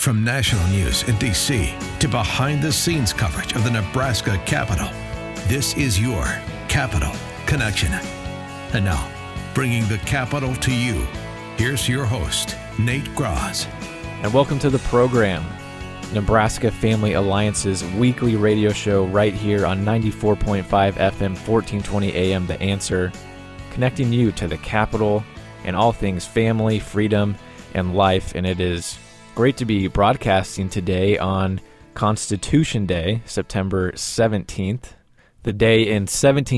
From national news in D.C. to behind-the-scenes coverage of the Nebraska Capitol, this is your Capitol Connection. And now, bringing the Capitol to you, here's your host, Nate Graz. And welcome to the program, Nebraska Family Alliance's weekly radio show right here on 94.5 FM, 1420 AM, The Answer, connecting you to the Capitol and all things family, freedom, and life. And it is great to be broadcasting today on Constitution Day, September 17th, the day in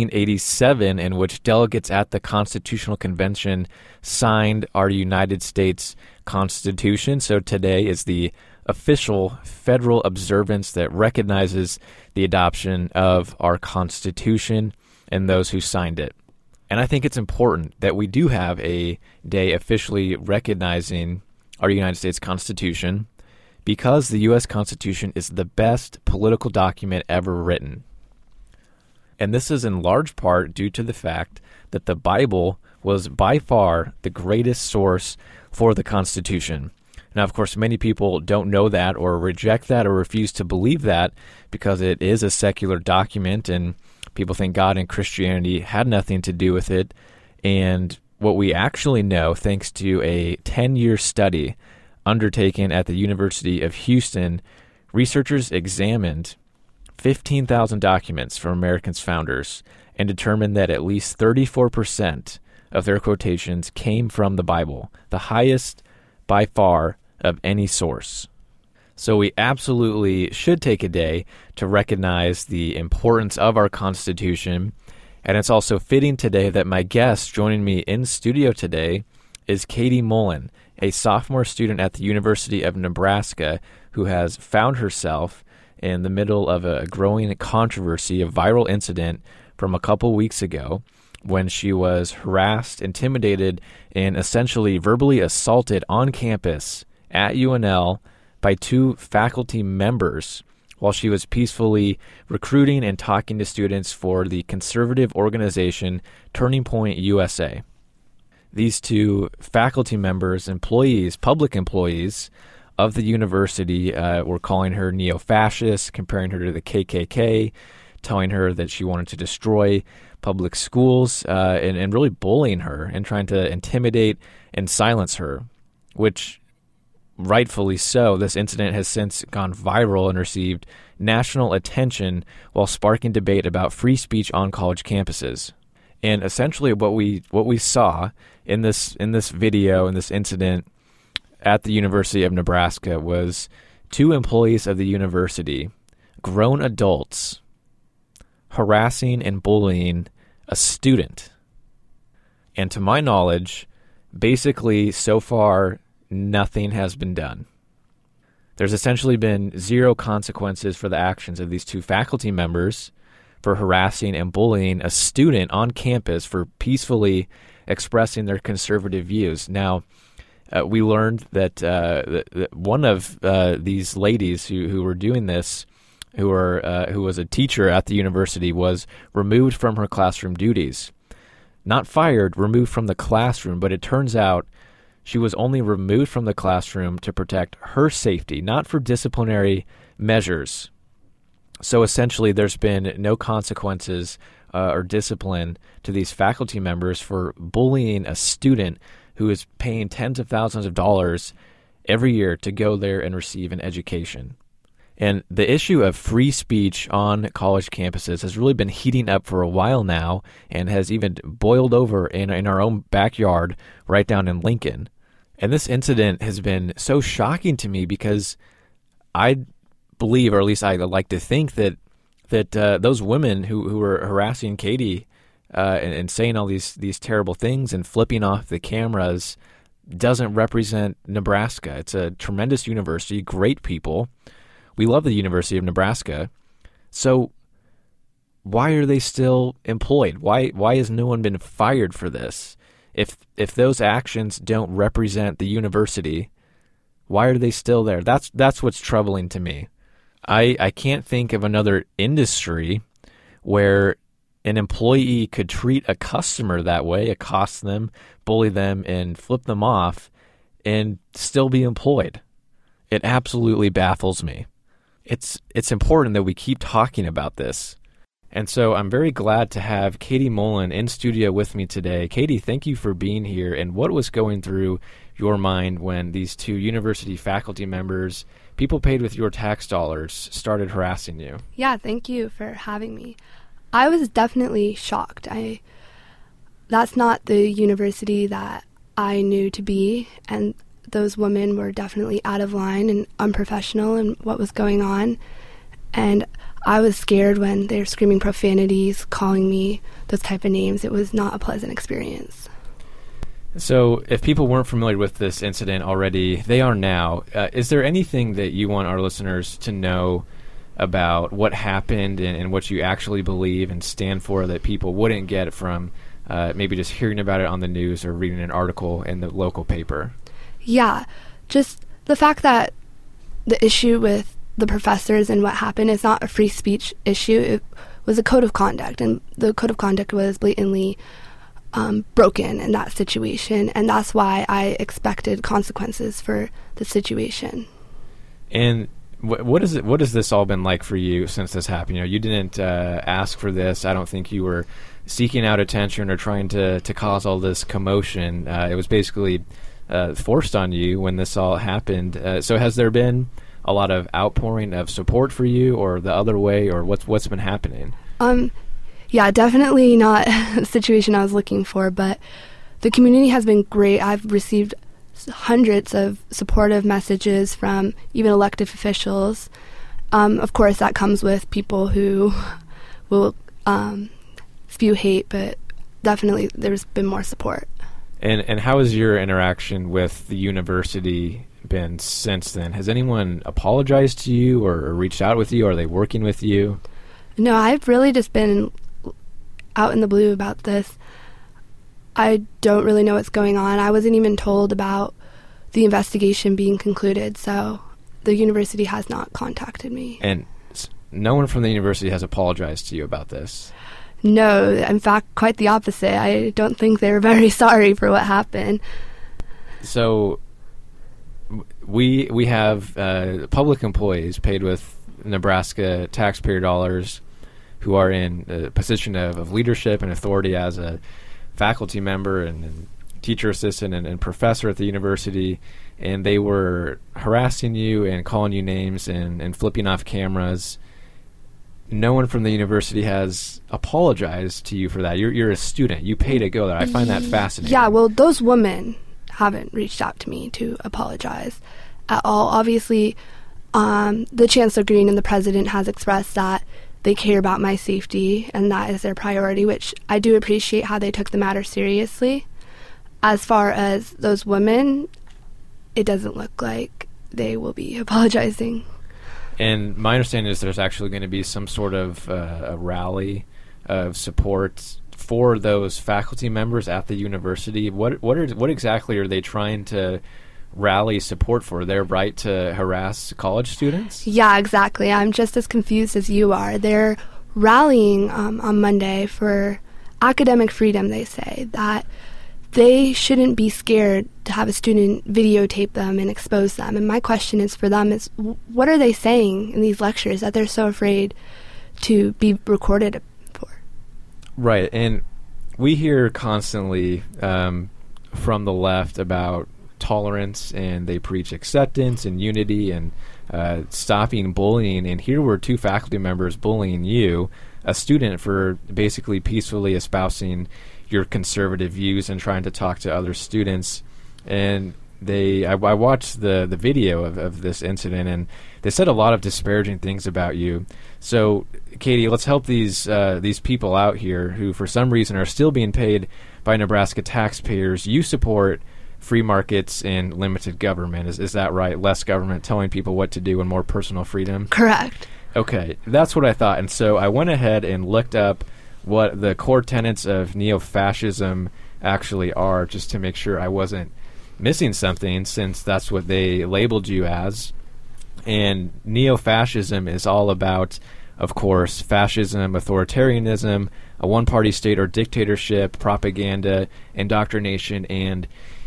1787 in which delegates at the Constitutional Convention signed our United States Constitution. So today is the official federal observance that recognizes the adoption of our Constitution and those who signed it. And I think it's important that we do have a day officially recognizing our United States Constitution because the U.S. Constitution is the best political document ever written. And this is in large part due to the fact that the Bible was by far the greatest source for the Constitution. Now, of course, many people don't know that or reject that or refuse to believe that because it is a secular document and people think God and Christianity had nothing to do with it. And what we actually know, thanks to a 10-year study undertaken at the University of Houston, researchers examined 15,000 documents from America's founders and determined that at least 34% of their quotations came from the Bible, the highest by far of any source. So we absolutely should take a day to recognize the importance of our Constitution. And it's also fitting today that my guest joining me in studio today is Katie Mullen, a sophomore student at the University of Nebraska who has found herself in the middle of a growing controversy, a viral incident from a couple weeks ago when she was harassed, intimidated, and essentially verbally assaulted on campus at UNL by two faculty members while she was peacefully recruiting and talking to students for the conservative organization Turning Point USA. These two faculty members, employees, public employees of the university were calling her neo-fascist, comparing her to the KKK, telling her that she wanted to destroy public schools, and really bullying her and trying to intimidate and silence her, which rightfully so. This incident has since gone viral and received national attention while sparking debate about free speech on college campuses. And essentially what we saw in this video, in this incident at the University of Nebraska was two employees of the university, grown adults, harassing and bullying a student. And to my knowledge, basically so far, nothing has been done. There's essentially been zero consequences for the actions of these two faculty members for harassing and bullying a student on campus for peacefully expressing their conservative views. Now, we learned that one of these ladies who were doing this, who was a teacher at the university, was removed from her classroom duties. Not fired, removed from the classroom, but it turns out she was only removed from the classroom to protect her safety, not for disciplinary measures. So essentially, there's been no consequences or discipline to these faculty members for bullying a student who is paying tens of thousands of dollars every year to go there and receive an education. And the issue of free speech on college campuses has really been heating up for a while now and has even boiled over in our own backyard right down in Lincoln. And this incident has been so shocking to me because I believe, or at least I like to think, that those women who were harassing Katie and saying all these terrible things and flipping off the cameras doesn't represent Nebraska. It's a tremendous university, great people. We love the University of Nebraska. So why are they still employed? Why has no one been fired for this? If those actions don't represent the university, why are they still there? That's what's troubling to me. I can't think of another industry where an employee could treat a customer that way, accost them, bully them, and flip them off, and still be employed. It absolutely baffles me. It's important that we keep talking about this. And so I'm very glad to have Katie Mullen in studio with me today. Katie, thank you for being here. And what was going through your mind when these two university faculty members, people paid with your tax dollars, started harassing you? Yeah, thank you for having me. I was definitely shocked. That's not the university that I knew to be, and those women were definitely out of line and unprofessional in what was going on. And I was scared when they were screaming profanities, calling me those type of names. It was not a pleasant experience. So if people weren't familiar with this incident already, they are now. Is there anything that you want our listeners to know about what happened and what you actually believe and stand for that people wouldn't get from maybe just hearing about it on the news or reading an article in the local paper? Yeah, just the fact that the issue with the professors and what happened is not a free speech issue. It was a code of conduct, and the code of conduct was blatantly broken in that situation, and that's why I expected consequences for the situation. And what has this all been like for you since this happened? You know, you didn't ask for this. I don't think you were seeking out attention or trying to cause all this commotion. It was basically forced on you when this all happened. So has there been a lot of outpouring of support for you, or the other way, or what's been happening? Yeah, definitely not the situation I was looking for, but the community has been great. I've received hundreds of supportive messages from even elected officials. Of course, that comes with people who will spew hate, but definitely there's been more support. And how has your interaction with the university been since then? Has anyone apologized to you or reached out with you? Are they working with you? No, I've really just been out in the blue about this. I don't really know what's going on. I wasn't even told about the investigation being concluded, so the university has not contacted me. And no one from the university has apologized to you about this? No, in fact, quite the opposite. I don't think they're very sorry for what happened. So we have public employees paid with Nebraska taxpayer dollars who are in a position of leadership and authority as a faculty member and teacher assistant and professor at the university, and they were harassing you and calling you names and flipping off cameras. No one from the university has apologized to you for that. You're a student. You pay to go there. I find that fascinating. Yeah, well, those women haven't reached out to me to apologize at all. Obviously, the Chancellor Green and the president has expressed that they care about my safety, and that is their priority, which I do appreciate how they took the matter seriously. As far as those women, it doesn't look like they will be apologizing. And my understanding is there's actually going to be some sort of a rally of support for those faculty members at the university. What exactly are they trying to rally support for? Their right to harass college students? Yeah, exactly. I'm just as confused as you are. They're rallying on Monday for academic freedom, they say, that they shouldn't be scared to have a student videotape them and expose them. And my question is for them is, what are they saying in these lectures that they're so afraid to be recorded for? Right. And we hear constantly from the left about tolerance, and they preach acceptance and unity and stopping bullying. And here were two faculty members bullying you, a student, for basically peacefully espousing your conservative views and trying to talk to other students. And I watched the video of this incident, and they said a lot of disparaging things about you. So, Katie, let's help these people out here who, for some reason, are still being paid by Nebraska taxpayers. You support free markets and limited government. Is that right? Less government telling people what to do and more personal freedom? Correct. Okay, that's what I thought. And so I went ahead and looked up what the core tenets of neo-fascism actually are, just to make sure I wasn't missing something, since that's what they labeled you as. And neo-fascism is all about, of course, fascism, authoritarianism, a one-party state or dictatorship, propaganda, indoctrination, and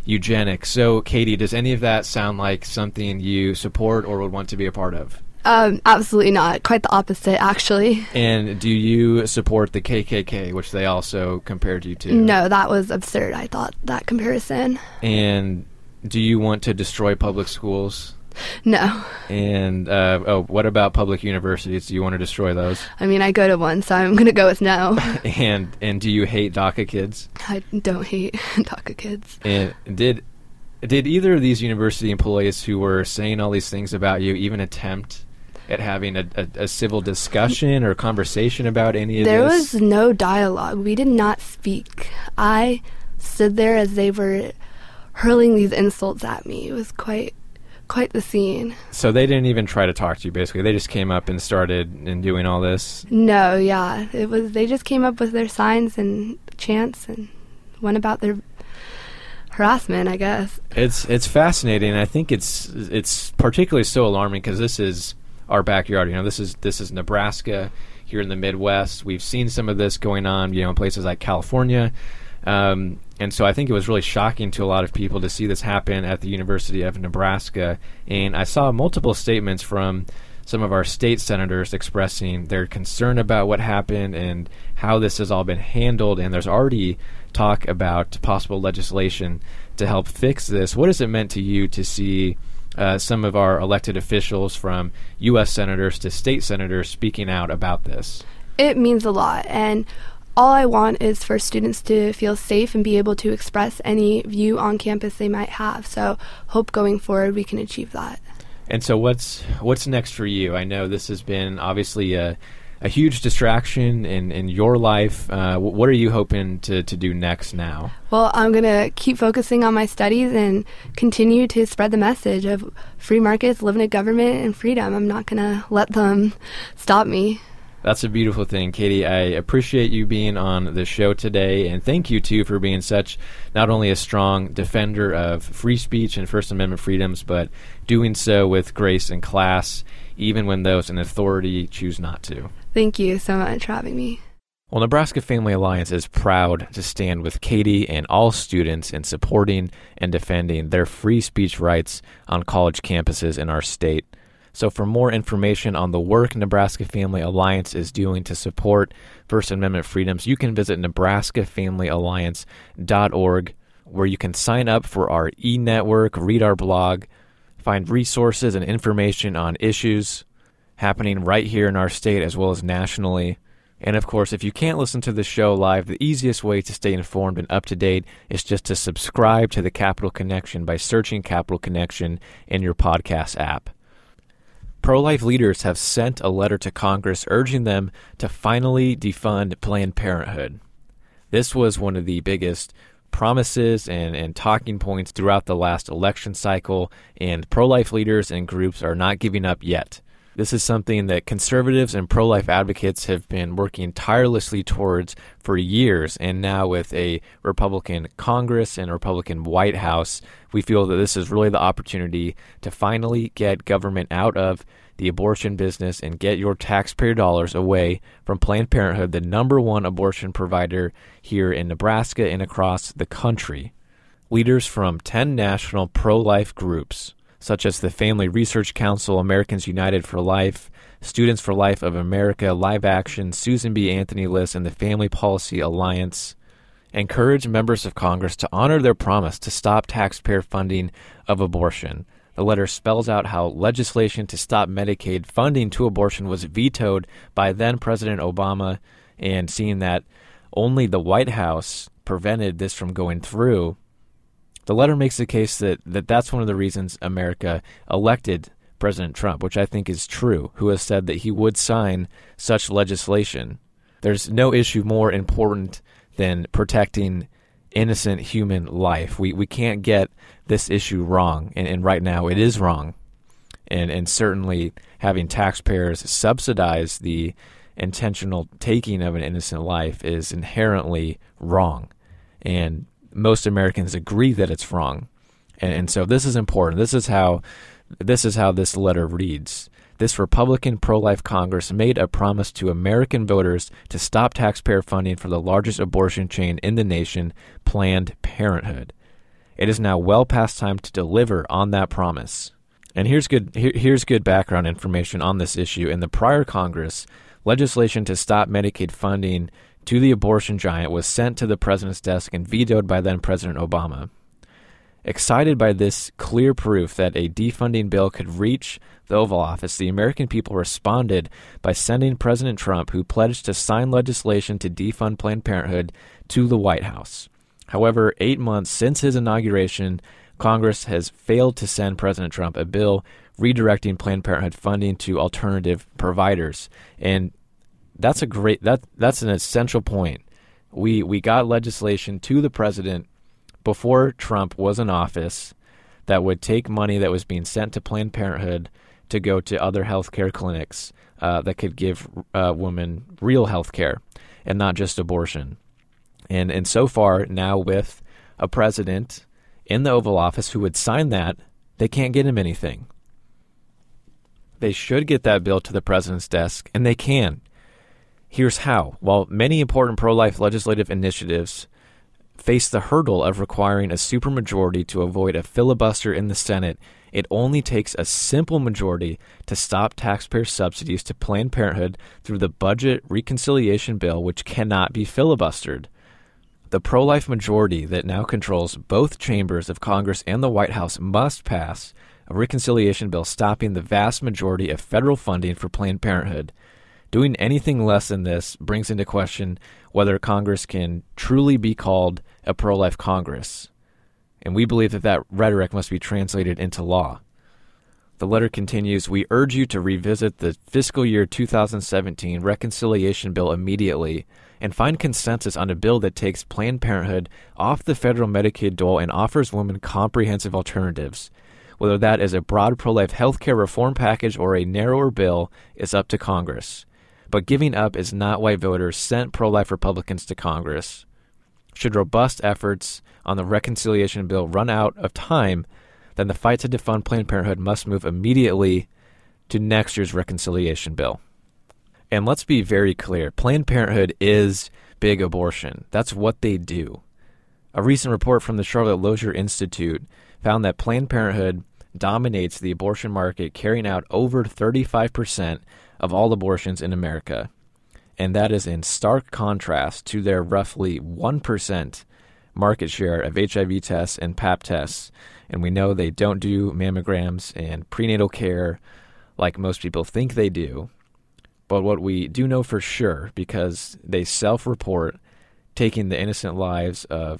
eugenics. So, Katie, does any of that sound like something you support or would want to be a part of? Absolutely not. Quite the opposite, actually. And do you support the KKK, which they also compared you to? No, that was absurd, I thought, that comparison. And do you want to destroy public schools? No. And what about public universities? Do you want to destroy those? I mean, I go to one, so I'm going to go with no. And do you hate DACA kids? I don't hate DACA kids. And did either of these university employees who were saying all these things about you even attempt at having a civil discussion or conversation about any of There this? was no dialogue. We did not speak. I stood there as they were hurling these insults at me. It was quite the scene. So they didn't even try to talk to you, basically. They just came up and started and doing all this? No, yeah. They just came up with their signs and chants and went about their harassment, I guess. It's fascinating. I think it's particularly so alarming because this is our backyard. This is Nebraska here in the Midwest. We've seen some of this going on, in places like California. And so I think it was really shocking to a lot of people to see this happen at the University of Nebraska. And I saw multiple statements from some of our state senators expressing their concern about what happened and how this has all been handled. And there's already talk about possible legislation to help fix this. What has it meant to you to see some of our elected officials, from U.S. senators to state senators, speaking out about this? It means a lot, and all I want is for students to feel safe and be able to express any view on campus they might have. So hope going forward we can achieve that. And so what's next for you? I know this has been obviously a huge distraction in your life. What are you hoping to do next now? Well, I'm going to keep focusing on my studies and continue to spread the message of free markets, live in a government, and freedom. I'm not going to let them stop me. That's a beautiful thing, Katie. I appreciate you being on the show today, and thank you, too, for being such not only a strong defender of free speech and First Amendment freedoms, but doing so with grace and class, even when those in authority choose not to. Thank you so much for having me. Well, Nebraska Family Alliance is proud to stand with Katie and all students in supporting and defending their free speech rights on college campuses in our state. So for more information on the work Nebraska Family Alliance is doing to support First Amendment freedoms, you can visit nebraskafamilyalliance.org, where you can sign up for our e-network, read our blog, find resources and information on issues happening right here in our state as well as nationally. And of course, if you can't listen to the show live, the easiest way to stay informed and up to date is just to subscribe to the Capital Connection by searching Capital Connection in your podcast app. Pro-life leaders have sent a letter to Congress urging them to finally defund Planned Parenthood. This was one of the biggest promises and talking points throughout the last election cycle, and pro-life leaders and groups are not giving up yet. This is something that conservatives and pro-life advocates have been working tirelessly towards for years, and now with a Republican Congress and a Republican White House, we feel that this is really the opportunity to finally get government out of the abortion business and get your taxpayer dollars away from Planned Parenthood, the number one abortion provider here in Nebraska and across the country. Leaders from 10 national pro-life groups, such as the Family Research Council, Americans United for Life, Students for Life of America, Live Action, Susan B. Anthony List, and the Family Policy Alliance, encourage members of Congress to honor their promise to stop taxpayer funding of abortion. The letter spells out how legislation to stop Medicaid funding to abortion was vetoed by then-President Obama, and seeing that only the White House prevented this from going through, the letter makes the case that that's one of the reasons America elected President Trump, which I think is true, who has said that he would sign such legislation. There's no issue more important than protecting innocent human life. We can't get this issue wrong, and right now it is wrong. And certainly having taxpayers subsidize the intentional taking of an innocent life is inherently wrong. And most Americans agree that it's wrong. And so this is important. This is how this letter reads. This Republican pro-life Congress made a promise to American voters to stop taxpayer funding for the largest abortion chain in the nation, Planned Parenthood. It is now well past time to deliver on that promise. And here's good background information on this issue. In the prior Congress, legislation to stop Medicaid funding to the abortion giant was sent to the president's desk and vetoed by then President Obama. Excited by this clear proof that a defunding bill could reach the Oval Office, the American people responded by sending President Trump, who pledged to sign legislation to defund Planned Parenthood, to the White House. However, 8 months since his inauguration, Congress has failed to send President Trump a bill redirecting Planned Parenthood funding to alternative providers. And that's an essential point. We got legislation to the president before Trump was in office that would take money that was being sent to Planned Parenthood to go to other healthcare clinics that could give women real health care and not just abortion. And so far, now with a president in the Oval Office who would sign that, they can't get him anything. They should get that bill to the president's desk, and they can. Here's how. While many important pro-life legislative initiatives face the hurdle of requiring a supermajority to avoid a filibuster in the Senate, it only takes a simple majority to stop taxpayer subsidies to Planned Parenthood through the budget reconciliation bill, which cannot be filibustered. The pro-life majority that now controls both chambers of Congress and the White House must pass a reconciliation bill stopping the vast majority of federal funding for Planned Parenthood. Doing anything less than this brings into question whether Congress can truly be called a pro-life Congress. And we believe that rhetoric must be translated into law. The letter continues, "We urge you to revisit the fiscal year 2017 reconciliation bill immediately and find consensus on a bill that takes Planned Parenthood off the federal Medicaid dole and offers women comprehensive alternatives. Whether that is a broad pro-life health care reform package or a narrower bill is up to Congress. But giving up is not why voters sent pro-life Republicans to Congress. Should robust efforts on the reconciliation bill run out of time, then the fight to defund Planned Parenthood must move immediately to next year's reconciliation bill." And let's be very clear, Planned Parenthood is big abortion. That's what they do. A recent report from the Charlotte Lozier Institute found that Planned Parenthood dominates the abortion market, carrying out over 35% of all abortions in America. And that is in stark contrast to their roughly 1% market share of HIV tests and Pap tests. And we know they don't do mammograms and prenatal care like most people think they do. But what we do know for sure, because they self-report taking the innocent lives of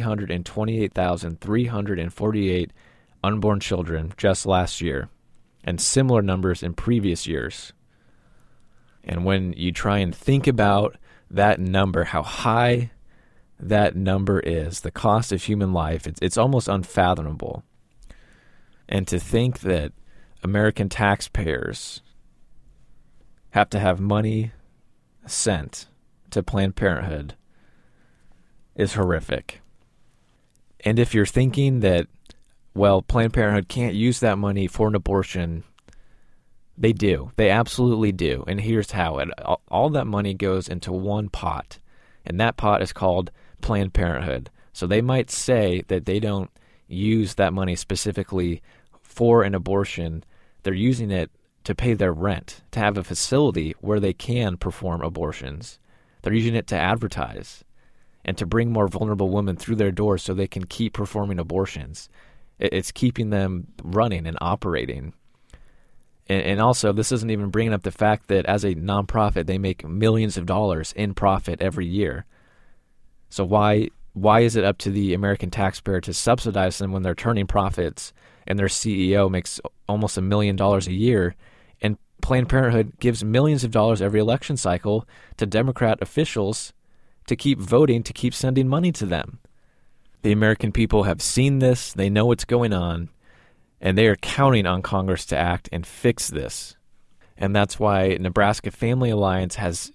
328,348 unborn children just last year, and similar numbers in previous years. And when you try and think about that number, how high that number is, the cost of human life, it's almost unfathomable. And to think that American taxpayers have to have money sent to Planned Parenthood is horrific. And if you're thinking that, well, Planned Parenthood can't use that money for an abortion, they do. They absolutely do. And here's how. All that money goes into one pot, and that pot is called Planned Parenthood. So they might say that they don't use that money specifically for an abortion. They're using it to pay their rent, to have a facility where they can perform abortions. They're using it to advertise and to bring more vulnerable women through their doors so they can keep performing abortions. It's keeping them running and operating. And also, this isn't even bringing up the fact that as a nonprofit, they make millions of dollars in profit every year. So why is it up to the American taxpayer to subsidize them when they're turning profits and their CEO makes almost $1 million a year, and Planned Parenthood gives millions of dollars every election cycle to Democrat officials to keep voting, to keep sending money to them? The American people have seen this, they know what's going on, and they are counting on Congress to act and fix this. And that's why Nebraska Family Alliance has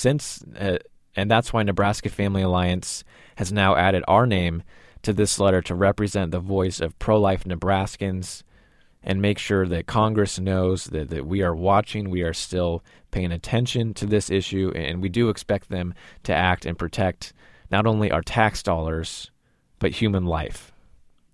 now added our name to this letter to represent the voice of pro-life Nebraskans and make sure that Congress knows that we are watching, we are still paying attention to this issue, and we do expect them to act and protect not only our tax dollars, but human life.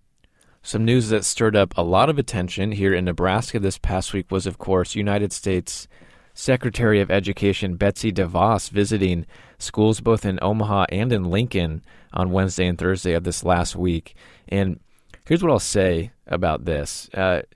Some news that stirred up a lot of attention here in Nebraska this past week was, of course, United States Secretary of Education Betsy DeVos visiting schools both in Omaha and in Lincoln on Wednesday and Thursday of this last week. And here's what I'll say about this.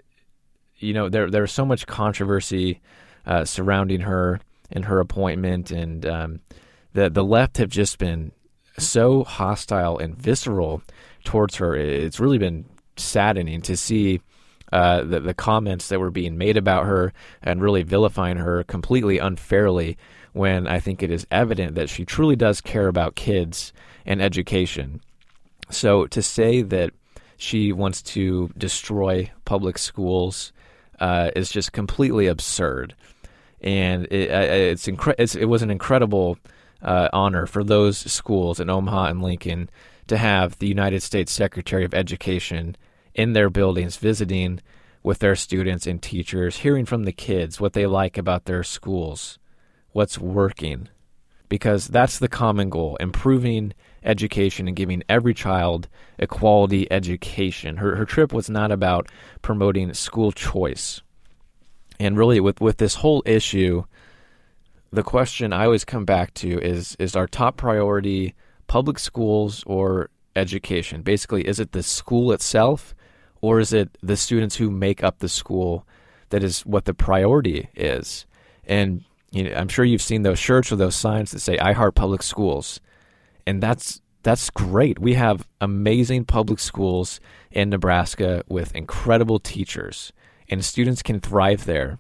There's so much controversy surrounding her and her appointment, and the left have just been so hostile and visceral towards her. It's really been saddening to see the comments that were being made about her and really vilifying her completely unfairly, when I think it is evident that she truly does care about kids and education. So to say that she wants to destroy public schools is just completely absurd. And it was an incredible honor for those schools in Omaha and Lincoln to have the United States Secretary of Education in their buildings, visiting with their students and teachers, hearing from the kids what they like about their schools, what's working, because that's the common goal, improving education and giving every child a quality education. Her trip was not about promoting school choice. And really, with this whole issue, the question I always come back to is our top priority public schools or education? Basically, is it the school itself, or is it the students who make up the school that is what the priority is? And I'm sure you've seen those shirts or those signs that say, "I heart public schools." And that's great. We have amazing public schools in Nebraska with incredible teachers, and students can thrive there.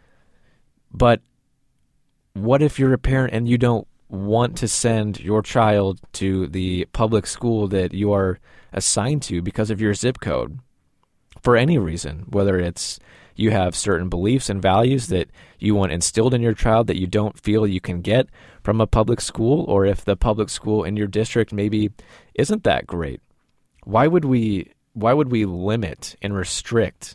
But what if you're a parent and you don't want to send your child to the public school that you are assigned to because of your zip code? For any reason, whether it's you have certain beliefs and values that you want instilled in your child that you don't feel you can get from a public school, or if the public school in your district maybe isn't that great. Why would we limit and restrict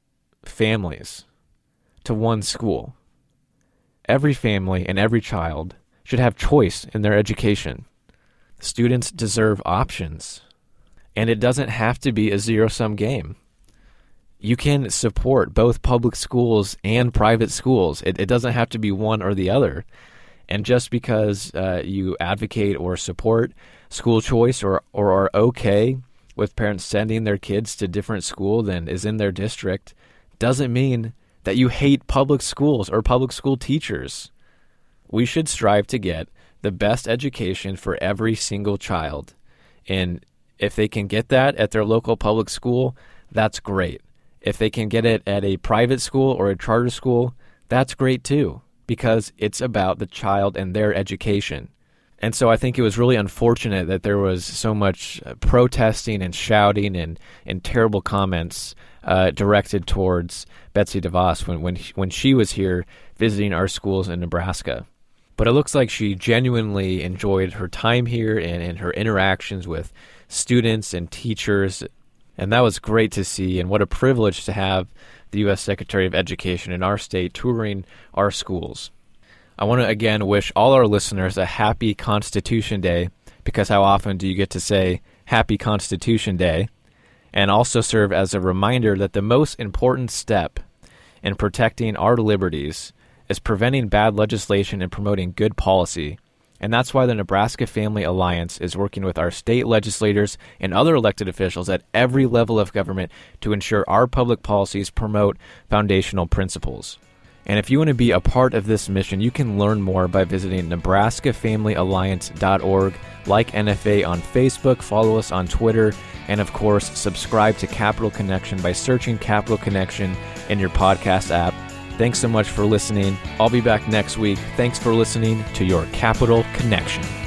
families to one school? Every family and every child should have choice in their education. Students deserve options, and it doesn't have to be a zero-sum game. You can support both public schools and private schools. It doesn't have to be one or the other. And just because you advocate or support school choice or are okay with parents sending their kids to different school than is in their district doesn't mean that you hate public schools or public school teachers. We should strive to get the best education for every single child. And if they can get that at their local public school, that's great. If they can get it at a private school or a charter school, that's great too, because it's about the child and their education. And so I think it was really unfortunate that there was so much protesting and shouting and terrible comments directed towards Betsy DeVos when she was here visiting our schools in Nebraska. But it looks like she genuinely enjoyed her time here and her interactions with students and teachers. And that was great to see, and what a privilege to have the U.S. Secretary of Education in our state touring our schools. I want to again wish all our listeners a happy Constitution Day, because how often do you get to say Happy Constitution Day? And also serve as a reminder that the most important step in protecting our liberties is preventing bad legislation and promoting good policy. And that's why the Nebraska Family Alliance is working with our state legislators and other elected officials at every level of government to ensure our public policies promote foundational principles. And if you want to be a part of this mission, you can learn more by visiting nebraskafamilyalliance.org, like NFA on Facebook, follow us on Twitter, and of course, subscribe to Capital Connection by searching Capital Connection in your podcast app. Thanks so much for listening. I'll be back next week. Thanks for listening to your Capital Connection.